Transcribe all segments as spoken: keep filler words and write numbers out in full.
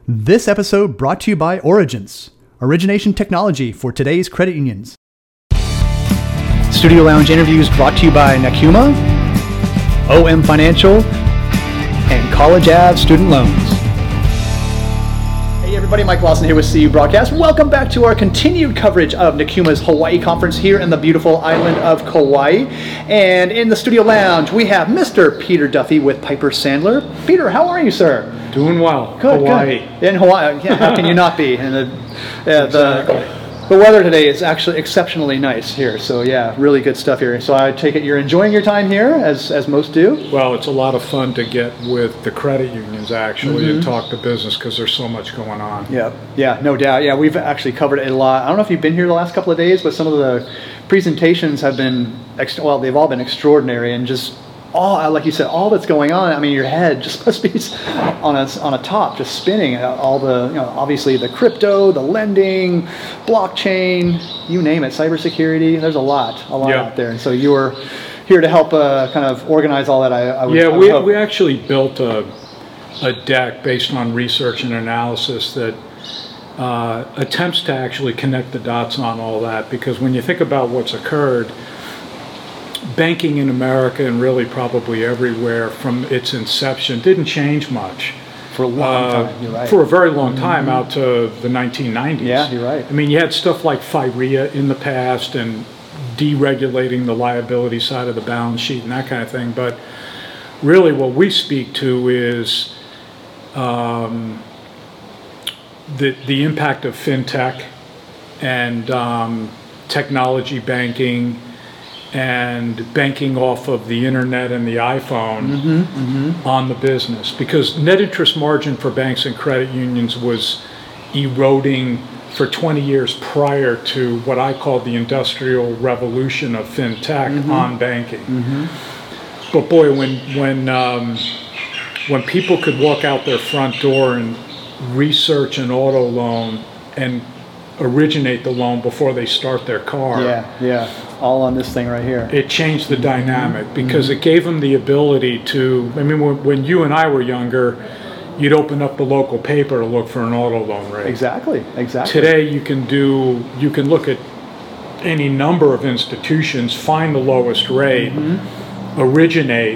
This episode brought to you by Origence, origination technology for today's credit unions. Studio Lounge interviews brought to you by Nakuma, O M Financial, and College Ave Student Loans. Hey everybody, Mike Lawson here with C U Broadcast. Welcome back to our continued coverage of Nakuma's Hawaii Conference here in the beautiful island of Kauai. And in the Studio Lounge, we have Mister Peter Duffy with Piper Sandler. Peter, how are you, sir? Doing well. Good, Hawaii. Good. In Hawaii. Yeah, how can you not be? And the, yeah, exactly. the, the weather today is actually exceptionally nice here. So yeah, really good stuff here. So I take it you're enjoying your time here, as as most do? Well, it's a lot of fun to get with the credit unions, actually, Mm-hmm. and talk to business because there's so much going on. Yeah, yeah, no doubt. Yeah, we've actually covered it a lot. I don't know if you've been here the last couple of days, but some of the presentations have been, ex- well, they've all been extraordinary, and just all, like you said, all that's going on. I mean, your head just must be on a on a top, just spinning. All the, you know, obviously the crypto, the lending, blockchain, you name it, cybersecurity. There's a lot, a lot Yeah. out there. And so you were here to help uh, kind of organize all that. I, I would, Yeah, I would we hope. we actually built a a deck based on research and analysis that uh, attempts to actually connect the dots on all that. Because when you think about what's occurred, banking in America and really probably everywhere from its inception didn't change much. For a long Uh, time, you're right. For a very long time, out to the nineteen nineties. Yeah, you're right. I mean, you had stuff like FIREA in the past and deregulating the liability side of the balance sheet and that kind of thing. But really what we speak to is um, the, the impact of fintech and um, technology banking and banking off of the internet and the iPhone Mm-hmm, mm-hmm. on the business, because net interest margin for banks and credit unions was eroding for twenty years prior to what I call the industrial revolution of fintech Mm-hmm. on banking. But boy, when when um, when people could walk out their front door and research an auto loan and originate the loan before they start their car, Yeah, yeah, all on this thing right here. it changed the dynamic, because it gave them the ability to, I mean, when, when you and I were younger, you'd open up the local paper to look for an auto loan rate. Exactly, exactly. Today you can do, you can look at any number of institutions, find the lowest rate, originate,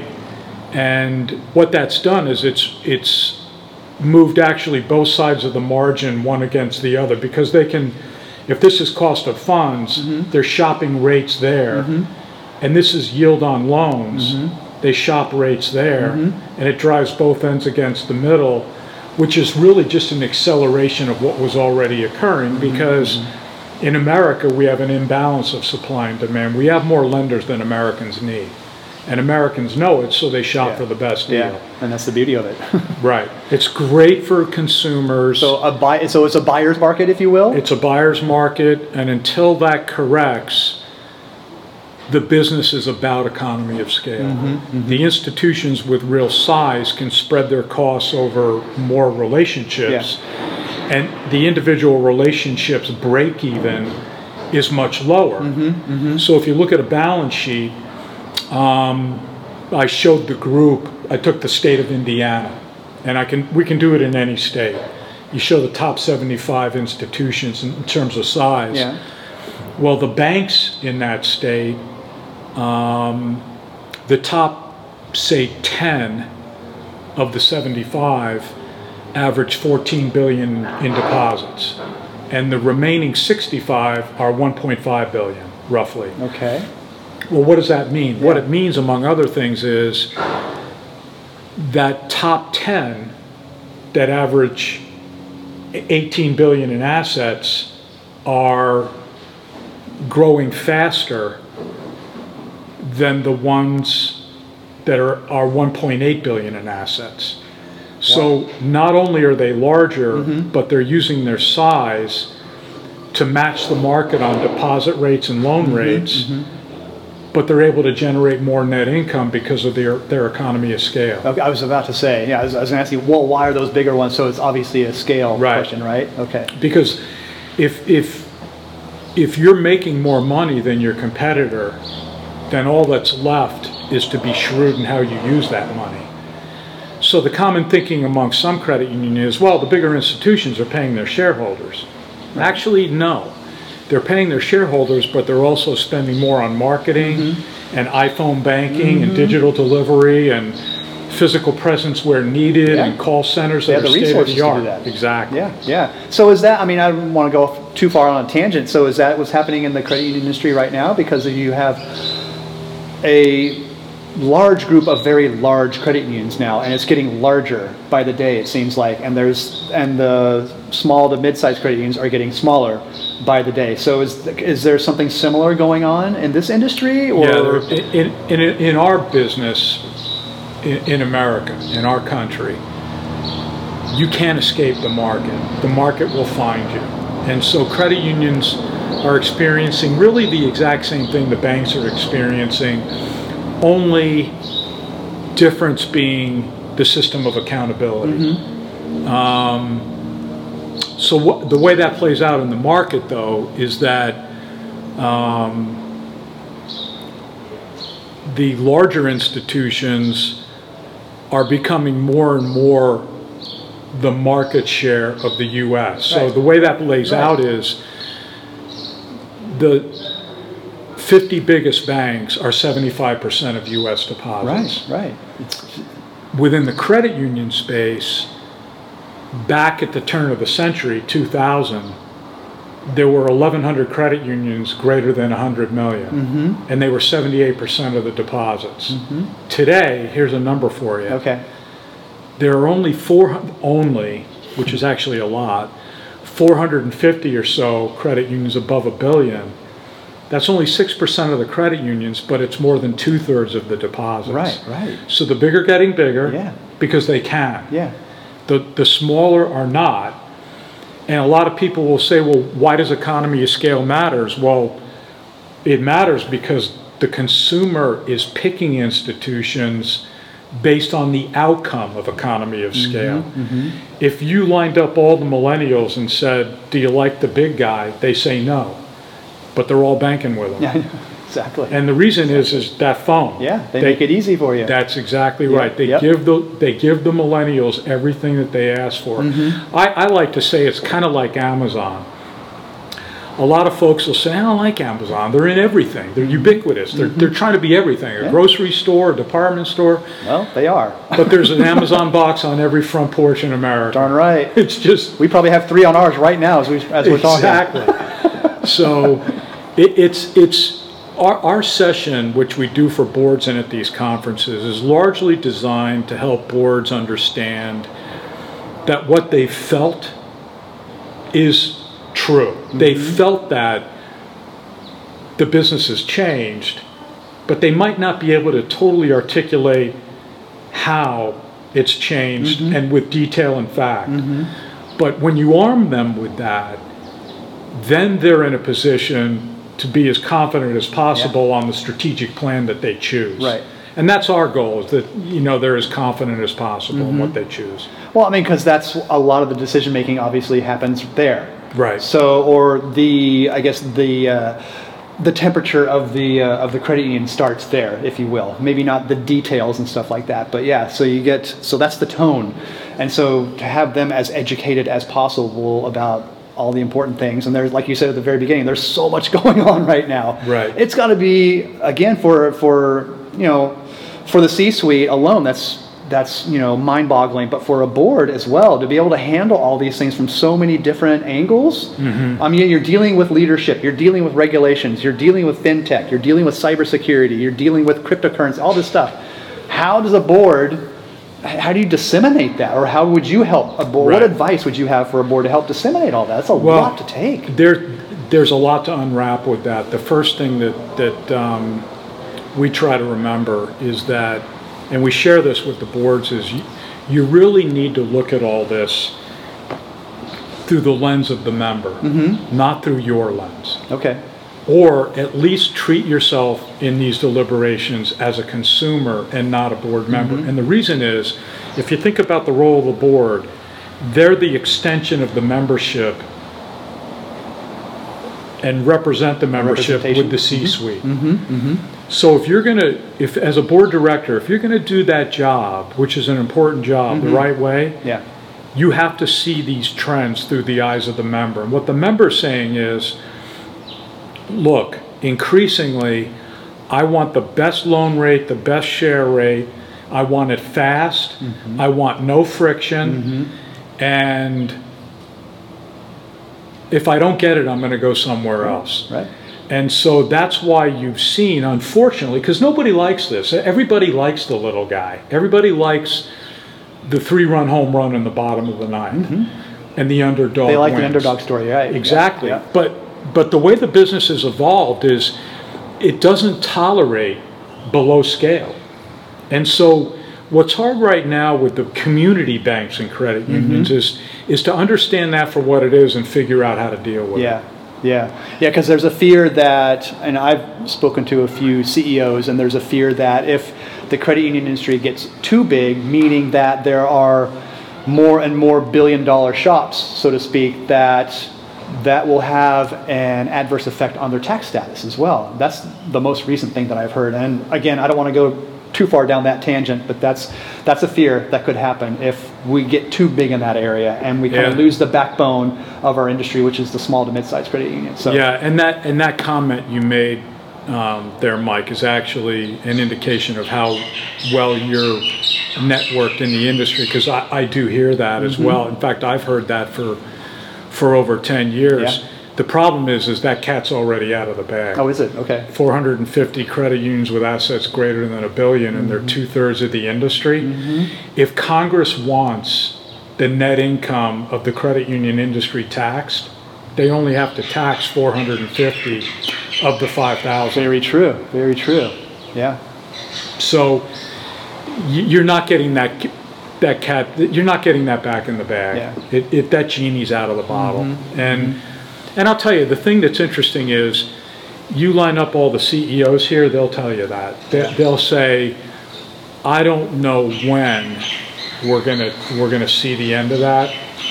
and what that's done is it's it's moved actually both sides of the margin one against the other, because they can, if this is cost of funds, they're shopping rates there, and this is yield on loans, they shop rates there, and it drives both ends against the middle, which is really just an acceleration of what was already occurring, because in America we have an imbalance of supply and demand. We have more lenders than Americans need. And Americans know it, so they shop Yeah. for the best deal. Yeah, and that's the beauty of it. Right. It's great for consumers. So a buy, so it's a buyer's market, if you will. It's a buyer's market, and until that corrects, the business is about economy of scale. The institutions with real size can spread their costs over more relationships, and the individual relationships break even is much lower. So if you look at a balance sheet, Um, I showed the group, I took the state of Indiana, and I can we can do it in any state. You show the top seventy-five institutions in terms of size. Yeah. Well, the banks in that state, um, the top, say, ten of the seventy-five average fourteen billion in deposits, and the remaining sixty-five are one point five billion, roughly. Okay. Well, what does that mean? Yeah. What it means, among other things, is that top ten that average eighteen billion in assets are growing faster than the ones that are, are one point eight billion in assets. So not only are they larger, but they're using their size to match the market on deposit rates and loan rates, but they're able to generate more net income because of their, their economy of scale. Okay, I was about to say, yeah, I was, I was going to ask you, well, why are those bigger ones? So it's obviously a scale Right. question, right? Okay. Because if, if, if you're making more money than your competitor, then all that's left is to be shrewd in how you use that money. so the common thinking among some credit union is, well, the bigger institutions are paying their shareholders. Right. Actually, no. They're paying their shareholders, but they're also spending more on marketing mm-hmm. and iPhone banking mm-hmm. and digital delivery and physical presence where needed yeah. and call centers that yeah, are state of the art. Exactly. Yeah, yeah. So is that, I mean, I don't want to go too far on a tangent. So is that what's happening in the credit union industry right now? Because you have a large group of very large credit unions now, and it's getting larger by the day, it seems like. And there's and the small to mid-sized credit unions are getting smaller by the day. So is is there something similar going on in this industry? Or? Yeah, in, in, in our business, in, in America, in our country, you can't escape the market. The market will find you. And so credit unions are experiencing really the exact same thing the banks are experiencing, only difference being the system of accountability. Mm-hmm. um, so what, the way that plays out in the market, though, is that um, the larger institutions are becoming more and more the market share of the U S So right. the way that plays right. out is the fifty biggest banks are seventy-five percent of U S deposits. Right, right. Within the credit union space, back at the turn of the century, two thousand, there were eleven hundred credit unions greater than one hundred million, mm-hmm. and they were seventy-eight percent of the deposits. Mm-hmm. Today, here's a number for you. Okay. There are only four, only, which is actually a lot, four hundred fifty or so credit unions above a billion. That's only six percent of the credit unions, but it's more than two-thirds of the deposits. Right, right. So the bigger getting bigger yeah. because they can. Yeah. The, the smaller are not. And a lot of people will say, well, why does economy of scale matters? Well, it matters because the consumer is picking institutions based on the outcome of economy of scale. Mm-hmm, mm-hmm. If you lined up all the millennials and said, do you like the big guy? They say no. But they're all banking with them. Yeah, exactly. And the reason exactly. is is that phone. Yeah, they, they make it easy for you. That's exactly yeah, right. They yep. give the they give the millennials everything that they ask for. Mm-hmm. I, I like to say it's kind of like Amazon. A lot of folks will say, I don't like Amazon. They're in everything. They're ubiquitous. They're mm-hmm. they're trying to be everything. A yeah. grocery store, a department store. Well, they are. But there's an Amazon box on every front porch in America. Darn right. It's just we probably have three on ours right now as we as we're exactly. talking. Exactly. So. It, it's it's our, our session, which we do for boards and at these conferences, is largely designed to help boards understand that what they felt is true. Mm-hmm. They felt that the business has changed, but they might not be able to totally articulate how it's changed mm-hmm. and with detail and fact. Mm-hmm. But when you arm them with that, then they're in a position to be as confident as possible yeah. on the strategic plan that they choose. Right. And that's our goal, is that, you know, they're as confident as possible mm-hmm. in what they choose. Well, I mean, because that's a lot of the decision making obviously happens there. Right. So, or the, I guess the, uh, the temperature of the uh, of the credit union starts there, if you will. Maybe not the details and stuff like that, but yeah. So you get, so that's the tone, and so to have them as educated as possible about all the important things, and there's, like you said at the very beginning, there's so much going on right now. Right. It's got to be, again, for for you know, for the C-suite alone, that's that's you know mind-boggling. But for a board as well, to be able to handle all these things from so many different angles. Mm-hmm. I mean, you're dealing with leadership, you're dealing with regulations, you're dealing with fintech, you're dealing with cybersecurity, you're dealing with cryptocurrency, all this stuff. How does a board? How do you disseminate that, or how would you help a board? Right. What advice would you have for a board to help disseminate all that? That's a well, lot to take. There, there's a lot to unwrap with that. The first thing that that um, we try to remember is that, and we share this with the boards, is you, you really need to look at all this through the lens of the member, mm-hmm. not through your lens. Okay. Or at least treat yourself in these deliberations as a consumer and not a board member. Mm-hmm. And the reason is, if you think about the role of the board, they're the extension of the membership and represent the membership with the C-suite. Mm-hmm. Mm-hmm. So if you're going to, if as a board director, if you're going to do that job, which is an important job, mm-hmm. the right way, yeah. you have to see these trends through the eyes of the member. And what the member's saying is, look, increasingly, I want the best loan rate, the best share rate. I want it fast. Mm-hmm. I want no friction. Mm-hmm. And if I don't get it, I'm going to go somewhere else. Right. And so that's why you've seen, unfortunately, because nobody likes this. Everybody likes the little guy. Everybody likes the three-run home run in the bottom of the ninth, mm-hmm. and the underdog. They like wins. the underdog story, right? Exactly. Yeah. But but the way the business has evolved is it doesn't tolerate below scale, and so what's hard right now with the community banks and credit mm-hmm. unions is is to understand that for what it is and figure out how to deal with yeah. it. Yeah, yeah, because there's a fear that, and I've spoken to a few C E Os, and there's a fear that if the credit union industry gets too big, meaning that there are more and more billion dollar shops, so to speak, that that will have an adverse effect on their tax status as well. That's the most recent thing that I've heard. And again, I don't want to go too far down that tangent, but that's that's a fear that could happen if we get too big in that area and we kind yeah. of lose the backbone of our industry, which is the small to mid-sized credit union. So yeah, and that and that comment you made um, there, Mike, is actually an indication of how well you're networked in the industry, because I, I do hear that mm-hmm. as well. In fact, I've heard that for for over ten years. Yeah. The problem is, is that cat's already out of the bag. Oh, is it? Okay. four hundred fifty credit unions with assets greater than a billion, and mm-hmm. they're two-thirds of the industry. Mm-hmm. If Congress wants the net income of the credit union industry taxed, they only have to tax four hundred fifty of the five thousand. Very true. Very true. Yeah. So you're not getting that that cat. You're not getting that back in the bag. Yeah. It, it that genie's out of the bottle, mm-hmm. and. Mm-hmm. And I'll tell you, the thing that's interesting is, you line up all the C E Os here, they'll tell you that. They, they'll say, I don't know when we're gonna we're gonna see the end of that,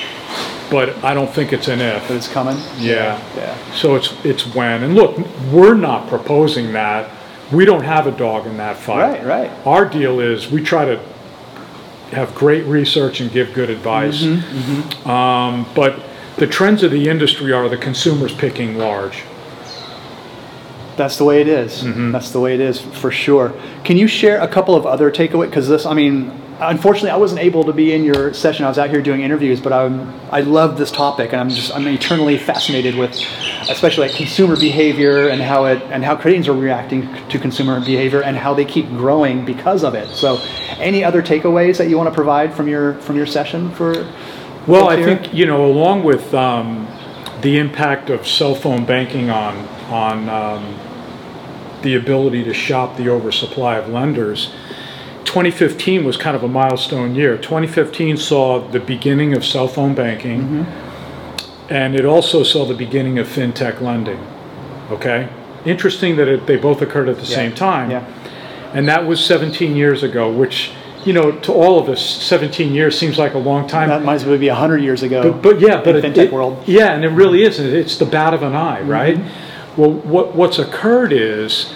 but I don't think it's an if. But it's coming? Yeah. Yeah. So it's it's when. And look, we're not proposing that. We don't have a dog in that fight. Right, right. Our deal is we try to have great research and give good advice. Mm-hmm, mm-hmm. Um, but the trends of the industry are the consumers picking large. That's the way it is. Mm-hmm. That's the way it is for sure. Can you share a couple of other takeaways? Because this, I mean, unfortunately, I wasn't able to be in your session. I was out here doing interviews, but I'm, I love this topic, and I'm just I'm eternally fascinated with, especially like consumer behavior and how it and how credit unions are reacting to consumer behavior and how they keep growing because of it. So, any other takeaways that you want to provide from your from your session for? Well, I think, you know, along with um, the impact of cell phone banking on on um, the ability to shop the oversupply of lenders, twenty fifteen was kind of a milestone year. twenty fifteen saw the beginning of cell phone banking, mm-hmm. and it also saw the beginning of fintech lending. Okay? Interesting that it, they both occurred at the yeah. same time. Yeah. And that was seventeen years ago, which, you know, to all of us, seventeen years seems like a long time. That might as well be one hundred years ago. But, but yeah, but in the it, fintech it, world. Yeah, and it really is. It's the bat of an eye, right? Mm-hmm. Well, what what's occurred is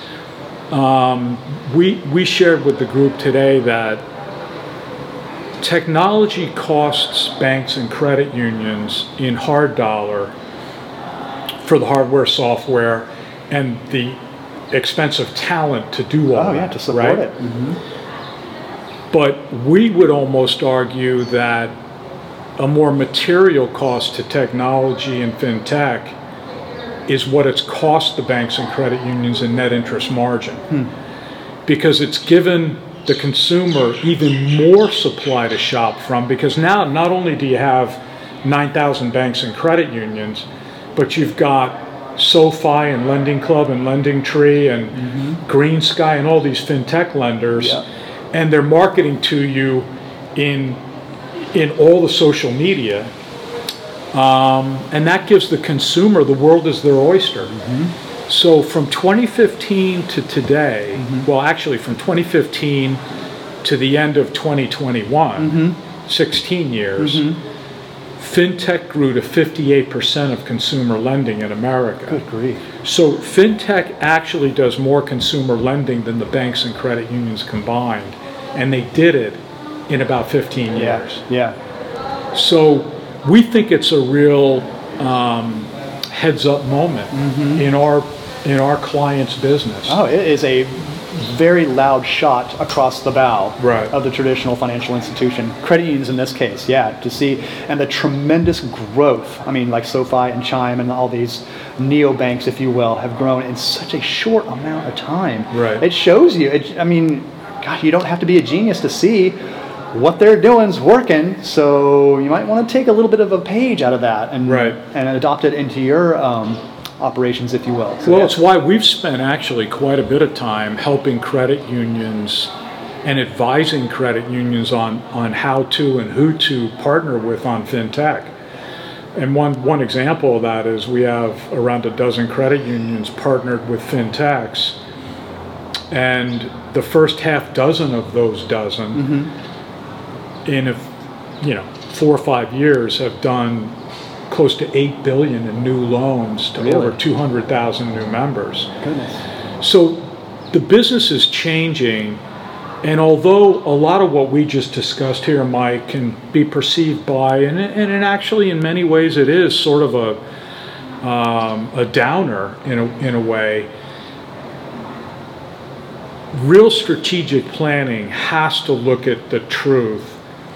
um, we we shared with the group today that technology costs banks and credit unions in hard dollar for the hardware, software, and the expensive talent to do all oh, that. yeah, to support right? it. Mm-hmm. But we would almost argue that a more material cost to technology and fintech is what it's cost the banks and credit unions in net interest margin. Hmm. Because it's given the consumer even more supply to shop from, because now not only do you have nine thousand banks and credit unions, but you've got SoFi and Lending Club and Lending Tree and mm-hmm. Green Sky and all these fintech lenders. Yeah. And they're marketing to you in in all the social media, um, and that gives the consumer the world is their oyster. Mm-hmm. So from twenty fifteen to today, mm-hmm. well, actually from twenty fifteen to the end of twenty twenty-one, mm-hmm. sixteen years, mm-hmm. fintech grew to fifty-eight percent of consumer lending in America. Good grief. So fintech actually does more consumer lending than the banks and credit unions combined, and they did it in about fifteen years. Yeah, yeah. So we think it's a real um, heads-up moment mm-hmm. in our in our client's business. Oh, it is a very loud shot across the bow right. of the traditional financial institution, credit unions in this case, yeah, to see, and the tremendous growth. I mean, like SoFi and Chime and all these neobanks, if you will, have grown in such a short amount of time. Right. It shows you, it, I mean, God, you don't have to be a genius to see what they're doing is working, so you might want to take a little bit of a page out of that and, right. and adopt it into your um, operations, if you will. So, well, yeah. it's why we've spent actually quite a bit of time helping credit unions and advising credit unions on, on how to and who to partner with on fintech. And one, one example of that is we have around a dozen credit unions partnered with fintechs, and the first half dozen of those dozen mm-hmm. in a, you know, four or five years have done close to eight billion in new loans to really? over two hundred thousand new members. Goodness. So the business is changing, and although a lot of what we just discussed here, Mike, can be perceived by, and, and, and actually in many ways it is sort of a um, a downer in a, in a way, real strategic planning has to look at the truth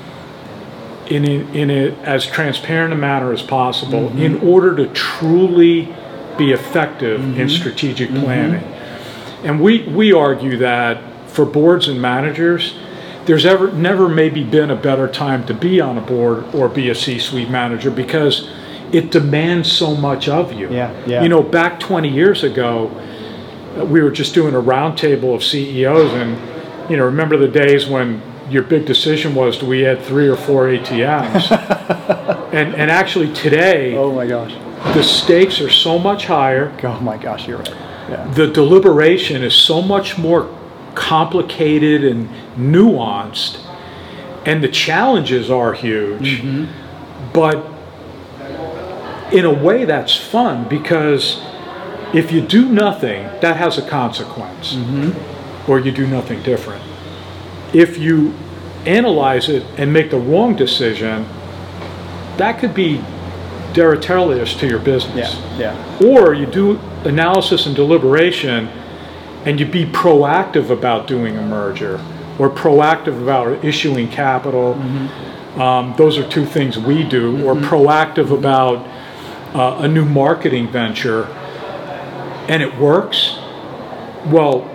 in a, in a, as transparent a manner as possible mm-hmm. in order to truly be effective mm-hmm. in strategic planning. Mm-hmm. And we, we argue that for boards and managers, there's ever never maybe been a better time to be on a board or be a C-suite manager, because it demands so much of you. Yeah, yeah. You know, back twenty years ago, we were just doing a roundtable of C E Os, and you know, remember the days when your big decision was, do we add three or four A T Ms? and and actually today, oh my gosh, the stakes are so much higher. Oh my gosh, you're right. Yeah. The deliberation is so much more complicated and nuanced, and the challenges are huge. Mm-hmm. But in a way, that's fun, because if you do nothing, that has a consequence, mm-hmm. or you do nothing different. If you analyze it and make the wrong decision, that could be deleterious to your business. Yeah, yeah. Or you do analysis and deliberation, and you be proactive about doing a merger, or proactive about issuing capital. Mm-hmm. Um, those are two things we do. Mm-hmm. Or proactive about uh, a new marketing venture, and it works. Well,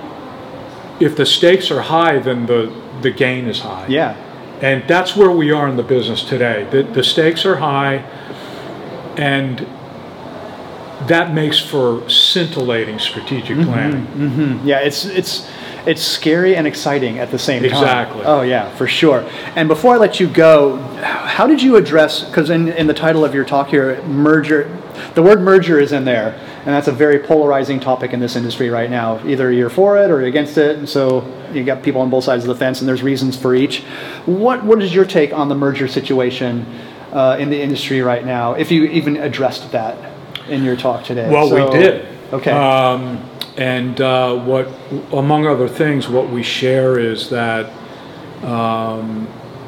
if the stakes are high, then the, the gain is high. Yeah. And that's where we are in the business today. The, the stakes are high, and that makes for scintillating strategic mm-hmm, planning. Mm-hmm. Yeah, it's it's it's scary and exciting at the same time. Exactly. Oh yeah, for sure. And before I let you go, how did you address, because in, in the title of your talk here, merger, the word merger is in there, and that's a very polarizing topic in this industry right now. Either you're for it or you're against it, and so you got people on both sides of the fence, and there's reasons for each. What what is your take on the merger situation uh, in the industry right now, if you even addressed that in your talk today? Well, so, we did. Okay. Um, and uh, what, among other things, what we share is that um,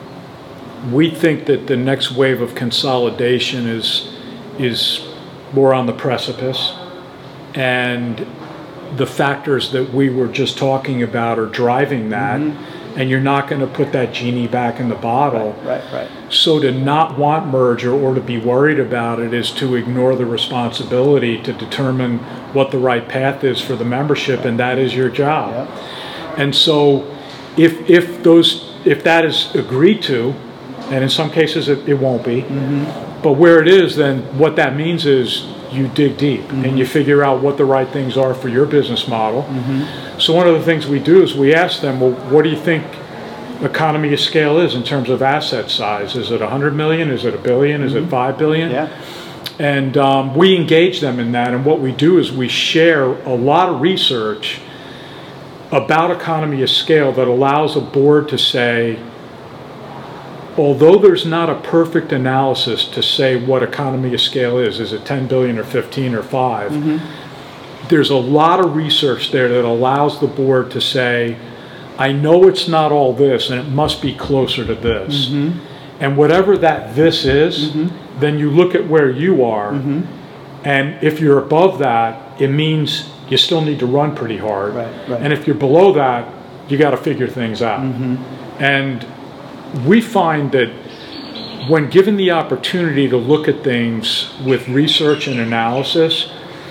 we think that the next wave of consolidation is is more on the precipice, and the factors that we were just talking about are driving that. Mm-hmm. And you're not going to put that genie back in the bottle. Right, right, right. So to not want merger or to be worried about it is to ignore the responsibility to determine what the right path is for the membership, and that is your job. Yep. And so if if those if that is agreed to, and in some cases it, it won't be, mm-hmm. but where it is, then what that means is you dig deep mm-hmm. and you figure out what the right things are for your business model. Mm-hmm. So one of the things we do is we ask them, well, what do you think economy of scale is in terms of asset size? Is it one hundred million? Is it a billion? Mm-hmm. Is it five billion? Yeah. And um, we engage them in that, and what we do is we share a lot of research about economy of scale that allows a board to say, although there's not a perfect analysis to say what economy of scale is, is it ten billion or fifteen or five, mm-hmm. there's a lot of research there that allows the board to say, I know it's not all this and it must be closer to this. Mm-hmm. And whatever that this is, mm-hmm. then you look at where you are, mm-hmm. and if you're above that, it means you still need to run pretty hard. Right, right. And if you're below that, you got to figure things out. Mm-hmm. And we find that when given the opportunity to look at things with research and analysis,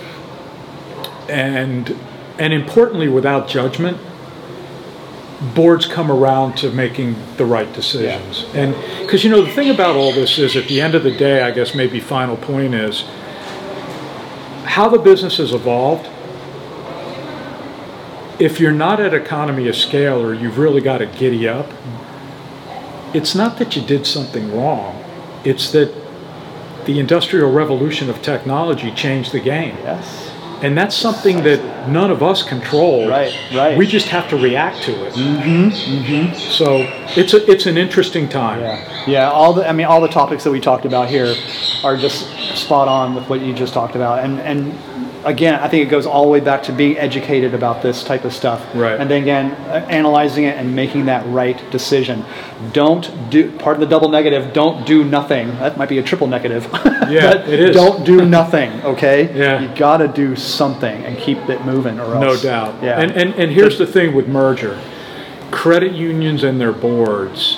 and and importantly without judgment, boards come around to making the right decisions. Yeah. And because, you know, the thing about all this is, at the end of the day, I guess maybe final point is how the business has evolved. If you're not at economy of scale, or you've really got to giddy up, it's not that you did something wrong. It's that the industrial revolution of technology changed the game. Yes. And that's something that none of us control. Right, right. We just have to react to it. Mm-hmm, mm-hmm. So it's a, it's an interesting time. Yeah, yeah. All the I mean, all the topics that we talked about here are just spot on with what you just talked about. And and again, I think it goes all the way back to being educated about this type of stuff. Right. And then again, analyzing it and making that right decision. Don't do, part of the double negative, don't do nothing. That might be a triple negative. Yeah, it is. Don't do nothing, okay? Yeah. You got to do something and keep it moving, or else. No doubt. Yeah. And, and, and here's the thing with merger. Credit unions and their boards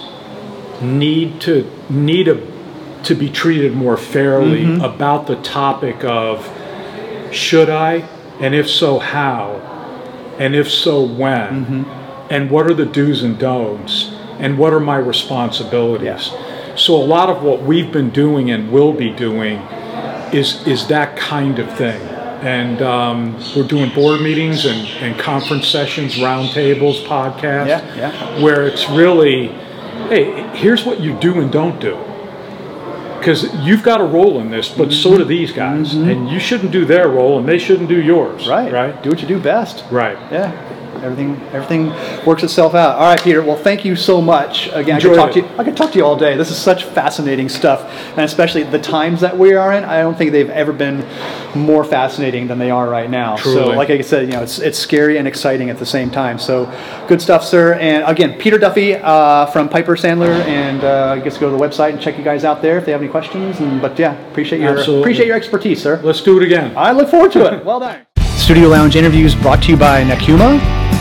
need to, need a, to be treated more fairly mm-hmm. about the topic of, should I, and if so, how, and if so, when, mm-hmm. and what are the do's and don'ts, and what are my responsibilities. Yeah. So a lot of what we've been doing and will be doing is is that kind of thing. And um, we're doing board meetings and, and conference sessions, roundtables, podcasts, yeah, yeah. where it's really, hey, here's what you do and don't do. Because you've got a role in this, but mm-hmm. so do these guys. Mm-hmm. And you shouldn't do their role, and they shouldn't do yours. Right. Right. Do what you do best. Right. Yeah. Everything everything works itself out. All right, Peter. Well, thank you so much. Again, Enjoyed I could talk it. to you. I could talk to you all day. This is such fascinating stuff, and especially the times that we are in. I don't think they've ever been more fascinating than they are right now. Truly. So, like I said, you know, it's it's scary and exciting at the same time. So, good stuff, sir. And again, Peter Duffy uh, from Piper Sandler, and uh, I guess go to the website and check you guys out there if they have any questions. And but yeah, appreciate your Absolutely. appreciate your expertise, sir. Let's do it again. I look forward to it. Well done. Studio Lounge interviews brought to you by Nakuma,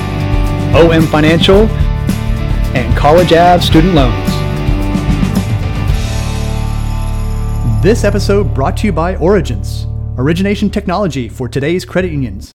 O M Financial, and College Ave Student Loans. This episode brought to you by Origins, origination technology for today's credit unions.